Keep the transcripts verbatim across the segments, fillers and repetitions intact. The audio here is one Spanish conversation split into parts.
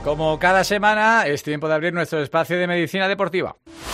Como cada semana, es tiempo de abrir nuestro espacio de medicina deportiva.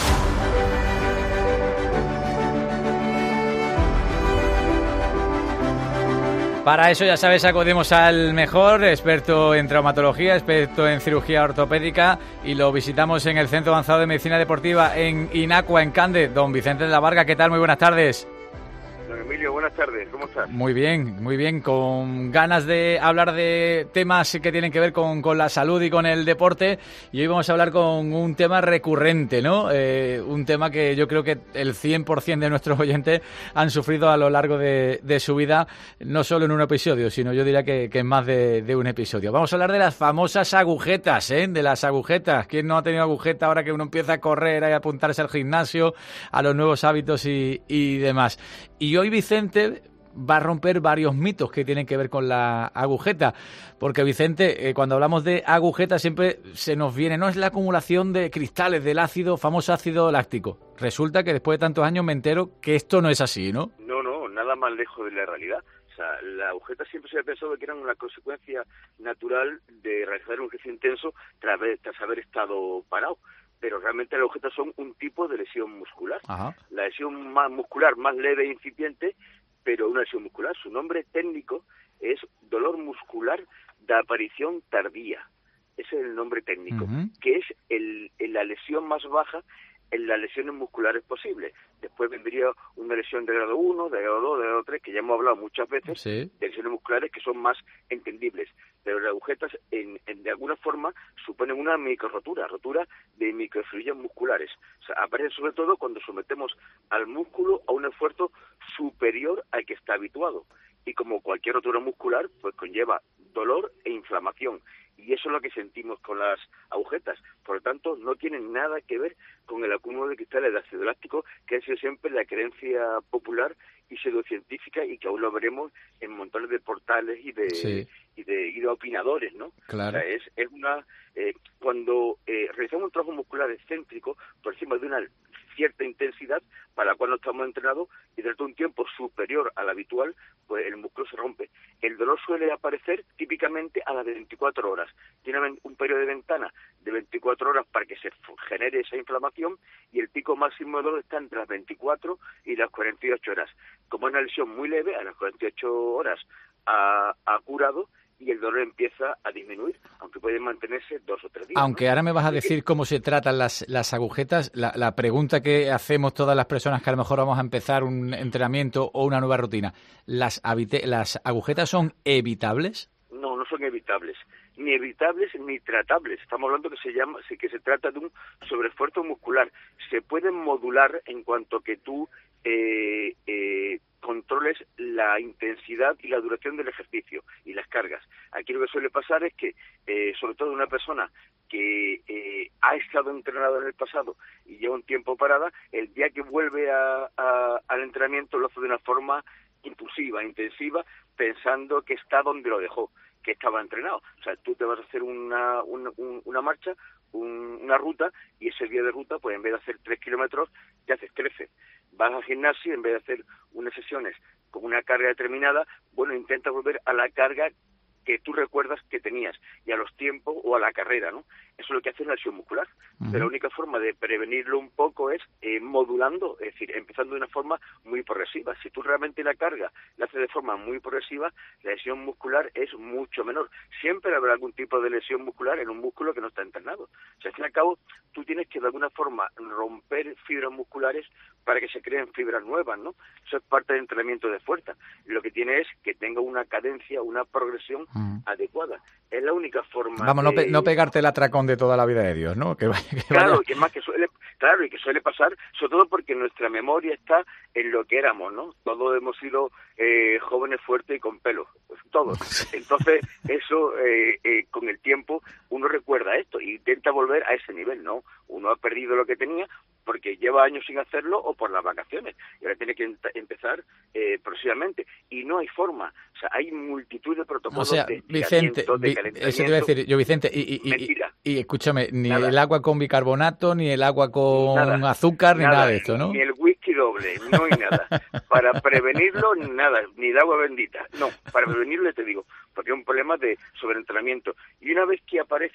Para eso, ya sabes, acudimos al mejor, experto en traumatología, experto en cirugía ortopédica, y lo visitamos en el Centro Avanzado de Medicina Deportiva en Inacua, en Cande. Don Vicente de la Varga, ¿qué tal? Muy buenas tardes. Don Emilio, buenas tardes, ¿cómo estás? Muy bien, muy bien, con ganas de hablar de temas que tienen que ver con, con la salud y con el deporte, y hoy vamos a hablar con un tema recurrente, ¿no? Eh, un tema que yo creo que el cien por ciento de nuestros oyentes han sufrido a lo largo de, de su vida, no solo en un episodio, sino yo diría que, que en más de, de un episodio. Vamos a hablar de las famosas agujetas, ¿eh? De las agujetas. ¿Quién no ha tenido agujeta ahora que uno empieza a correr, a apuntarse al gimnasio, a los nuevos hábitos y, y demás? Y hoy Vicente va a romper varios mitos que tienen que ver con la agujeta, porque Vicente, eh, cuando hablamos de agujeta siempre se nos viene, no es la acumulación de cristales del ácido, famoso ácido láctico. Resulta que después de tantos años me entero que esto no es así, ¿no? No, no, nada más lejos de la realidad. O sea, la agujeta siempre se había pensado que eran una consecuencia natural de realizar un ejercicio intenso tras, tras haber estado parado. Pero realmente las agujetas son un tipo de lesión muscular. Ajá. La lesión más muscular más leve e incipiente, pero una lesión muscular. Su nombre técnico es dolor muscular de aparición tardía. Ese es el nombre técnico, uh-huh. que es el, el, la lesión más baja en las lesiones musculares posibles. Después vendría una lesión de grado uno, de grado dos, de grado tres, que ya hemos hablado muchas veces, sí. de lesiones musculares que son más entendibles. Pero las agujetas, en, en, de alguna forma, suponen una microrotura, rotura de microfibrillas musculares. O sea, aparecen sobre todo cuando sometemos al músculo a un esfuerzo superior al que está habituado. Y como cualquier rotura muscular, pues conlleva dolor e inflamación. Y eso es lo que sentimos con las agujetas. Por lo tanto, no tienen nada que ver con el acúmulo de cristales de ácido láctico, que ha sido siempre la creencia popular y pseudocientífica, y que aún lo veremos en montones de portales y de sí. y de, y de opinadores, ¿no? Claro. O sea, es, es una eh, cuando eh, realizamos un trabajo muscular excéntrico por encima de una cierta intensidad para la cual no estamos entrenados y durante un tiempo superior al habitual, pues el músculo se rompe. El dolor suele aparecer típicamente a las veinticuatro horas. Tiene un periodo de ventana de veinticuatro horas para que se genere esa inflamación, y el pico máximo de dolor está entre las veinticuatro y las cuarenta y ocho horas. Como es una lesión muy leve, a las cuarenta y ocho horas ha, ha curado y el dolor empieza a disminuir, aunque puede mantenerse dos o tres días. Aunque ¿no? Ahora me vas a decir cómo se tratan las, las agujetas. La, la pregunta que hacemos todas las personas que a lo mejor vamos a empezar un entrenamiento o una nueva rutina, ¿las, habite- las agujetas son evitables? No, no son evitables. Ni evitables ni tratables. Estamos hablando que se llama, que se trata de un sobreesfuerzo muscular. Se pueden modular en cuanto que tú eh, eh, controles la intensidad y la duración del ejercicio y las cargas. Aquí lo que suele pasar es que, eh, sobre todo una persona que eh, ha estado entrenado en el pasado y lleva un tiempo parada, el día que vuelve a, a, al entrenamiento lo hace de una forma impulsiva, intensiva, pensando que está donde lo dejó, que estaba entrenado. O sea, tú te vas a hacer una, una, una marcha, un, una ruta, y ese día de ruta, pues en vez de hacer tres kilómetros, te haces trece. Vas al gimnasio, en vez de hacer unas sesiones con una carga determinada, bueno, intenta volver a la carga que tú recuerdas que tenías, y a los tiempos o a la carrera, ¿no? Eso es lo que hace la lesión muscular. Uh-huh. Pero la única forma de prevenirlo un poco es eh, modulando, es decir, empezando de una forma muy progresiva. Si tú realmente la carga la haces de forma muy progresiva, la lesión muscular es mucho menor. Siempre habrá algún tipo de lesión muscular en un músculo que no está entrenado. O sea, al fin y al cabo, tú tienes que de alguna forma romper fibras musculares para que se creen fibras nuevas, ¿no? Eso es parte del entrenamiento de fuerza. Lo que tiene es que tenga una cadencia, una progresión uh-huh. adecuada. Es la única forma. Vamos, de... no, pe- no pegarte el atracón de toda la vida de Dios, ¿no? Que vaya, que claro, vaya... que más que suele, claro, y que suele pasar, sobre todo porque nuestra memoria está en lo que éramos, ¿no? Todos hemos sido eh, jóvenes fuertes y con pelo, pues, todos. Entonces, eso, eh, eh, con el tiempo, uno recuerda esto e intenta volver a ese nivel, ¿no? Uno ha perdido lo que tenía porque lleva años sin hacerlo o por las vacaciones, y ahora tiene que ent- empezar eh, próximamente, y no hay forma. O sea, hay multitud de protocolos, o sea, de Vicente, de vi, calentamiento. Eso te iba a decir yo, Vicente, y, y, Mentira. y, y escúchame, ni Nada. el agua con bicarbonato, ni el agua con nada, azúcar, ni nada, nada de esto, ¿no? Ni el whisky doble, no hay nada. Para prevenirlo, nada, ni de agua bendita. No, para prevenirlo te digo, porque es un problema de sobreentrenamiento. Y una vez que aparecen,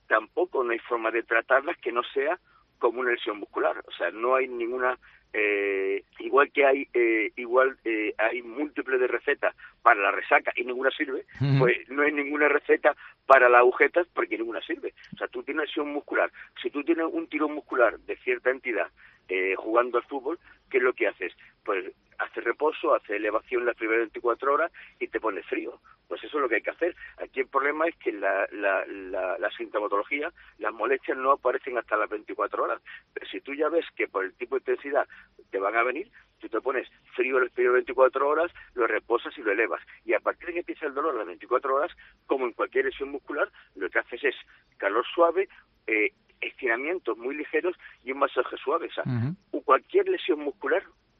tampoco no hay forma de tratarlas que no sea como una lesión muscular. O sea, no hay ninguna... Eh, igual que hay eh, igual eh, hay múltiples de recetas para la resaca y ninguna sirve, uh-huh. pues no hay ninguna receta para las agujetas porque ninguna sirve. O sea, tú tienes una lesión muscular. Si tú tienes un tirón muscular de cierta entidad eh, jugando al fútbol, ¿qué es lo que haces? Pues haces reposo, haces elevación las primeras veinticuatro horas y te pones frío. Pues eso es lo que hay que hacer. Aquí el problema es que la, la, la, la sintomatología, las molestias no aparecen hasta las veinticuatro horas. Pero si tú ya ves que por el tipo de intensidad te van a venir, tú te pones frío las primeras veinticuatro horas, lo reposas y lo elevas. Y a partir de que empieza el dolor a las veinticuatro horas, como en cualquier lesión muscular, lo que haces es calor suave, eh, estiramientos muy ligeros y un masaje suave. O sea, uh-huh. cualquier lesión muscular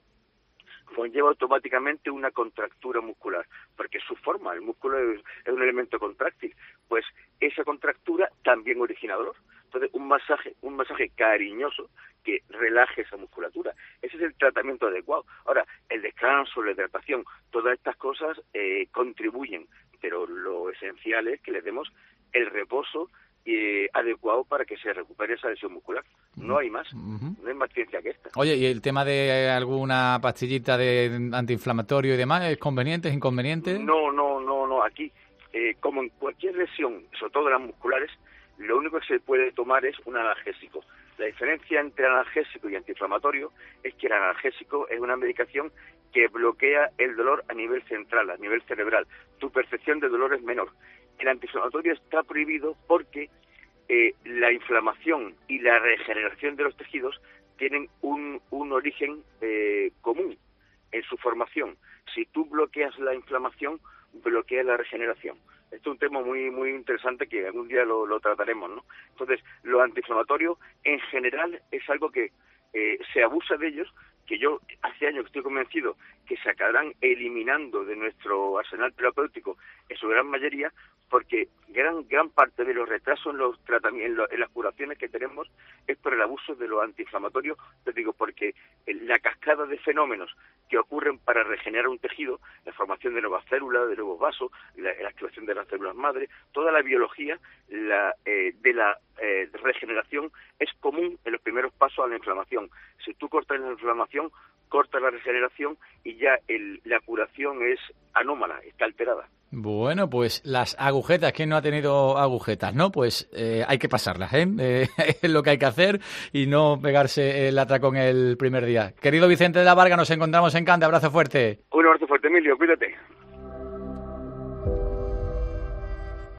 conlleva automáticamente una contractura muscular, porque su forma, el músculo es, es un elemento contráctil, pues esa contractura también origina dolor. Entonces, un masaje, un masaje cariñoso que relaje esa musculatura. Ese es el tratamiento adecuado. Ahora, el descanso, la hidratación, todas estas cosas eh, contribuyen, pero lo esencial es que les demos el reposo Eh, adecuado para que se recupere esa lesión muscular. No hay más, uh-huh. no hay más ciencia que esta. Oye, ¿y el tema de alguna pastillita de antiinflamatorio y demás es conveniente, es inconveniente? No, no, no, no. Aquí, eh, como en cualquier lesión, sobre todo de las musculares, lo único que se puede tomar es un analgésico. La diferencia entre analgésico y antiinflamatorio es que el analgésico es una medicación que bloquea el dolor a nivel central, a nivel cerebral. Tu percepción de dolor es menor. El antiinflamatorio está prohibido porque eh, la inflamación y la regeneración de los tejidos tienen un, un origen eh, común en su formación. Si tú bloqueas la inflamación, bloqueas la regeneración. Esto es un tema muy muy interesante que algún día lo, lo trataremos, ¿no? Entonces, lo antiinflamatorio en general es algo que eh, se abusa de ellos, que yo hace años que estoy convencido que se acabarán eliminando de nuestro arsenal terapéutico en su gran mayoría, porque gran gran parte de los retrasos en los tratamientos, en las curaciones que tenemos es por el abuso de los antiinflamatorios, te digo, porque la cascada de fenómenos que ocurren para regenerar un tejido, la formación de nuevas células, de nuevos vasos, la, la activación de las células madre, toda la biología la, eh, de la eh, regeneración es común en los primeros pasos a la inflamación. Si tú cortas la inflamación, cortas la regeneración y ya el, la curación es anómala, está alterada. Bueno, pues las agujetas, ¿quién no ha tenido agujetas, no? Pues eh, hay que pasarlas, ¿eh? eh es lo que hay que hacer y no pegarse el atracón el primer día. Querido Vicente de la Varga, nos encontramos en Cante. Abrazo fuerte. Un abrazo fuerte, Emilio, cuídate.